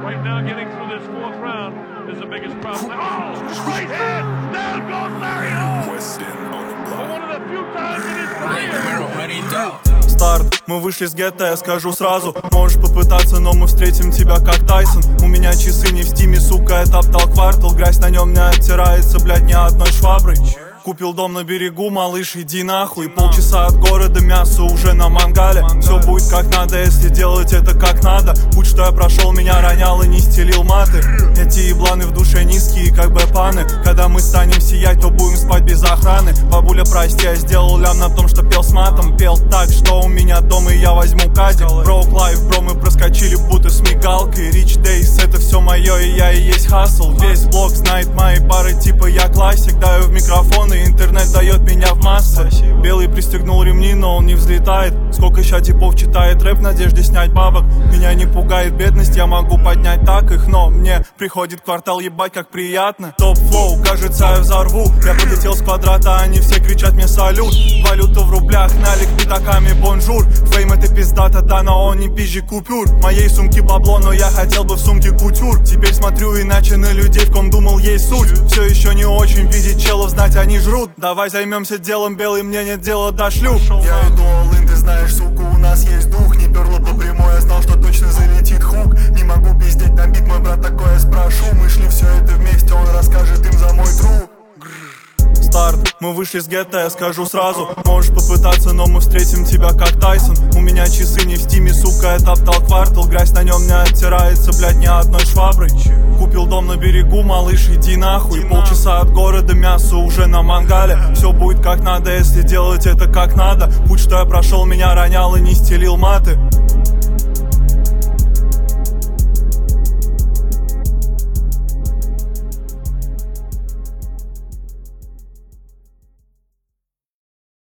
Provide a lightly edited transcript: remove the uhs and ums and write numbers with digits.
Right now, getting through this fourth round is the biggest problem. Oh, right hand! Down goes Larry Holmes! One of the few times in his career. Старт, мы вышли с гетто, я скажу сразу. Можешь попытаться, но мы встретим тебя как Тайсон. У меня часы не в стиме, сука, я топтал квартал. Грязь на нем не оттирается, блядь, ни одной шваброй. Купил дом на берегу, малыш, иди нахуй. Полчаса от города, мясо уже на мангале. Все будет как надо, если делать это как надо. Путь, что я прошел, меня ронял и не стелил маты. Эти ебланы в душе низкие, как бэпаны. Когда мы станем сиять, то будем спать без охраны. Бабуля, прости, я сделал лям на том, что пел с матом. Пел так, что у меня дома, и я возьму кадик. Broke life, бро, мы проскочили будто с мигалкой. Rich days, это все мое, и я и есть хасл. Весь блог знает мои пары, типа я классик. Даю в микрофон, и интернет дает меня в массы. Белый пристегнул ремни, но он не взлетает. Сколько ща типов читает рэп в надежде снять бабок. Меня не пугает бедность, я могу поднять так их. Но мне приходит квартал, ебать, как приятно. Топ-флоу, кажется, я взорву. Я подлетел с квадрата, они все кричат мне салют. Валюта в рублях, налик пятаками, бонжур. Фейм это пиздата, да, но он не пизжи купюр. В моей сумке бабло, но я хотел бы в сумке кутюр. Теперь смотрю иначе на людей, в ком думал есть суть. Все еще не очень видеть челов, знать они жрут. Давай займемся делом, белый, мне нет дела до шлюх. Я иду all in, ты знаешь, сука, у нас есть дух. Не перло по прямой, я знал, что точно залетит хук. Не могу пиздеть на бит, мой брат, такое я спрошу. Мы шли все это вместе, он расскажет им за мой труд. Старт, мы вышли с гетто, я скажу сразу. Можешь попытаться, но мы встретим тебя как Тайсон. У меня часы не в стиме, сука, я топтал квартал. Грязь на нем не оттирается, блядь, ни одной шваброй. Купил дом на берегу, малыш, иди нахуй. Полчаса от города, мясо уже на мангале. Все будет как надо, если делать это как надо. Путь, что я прошел, меня ронял и не стелил маты.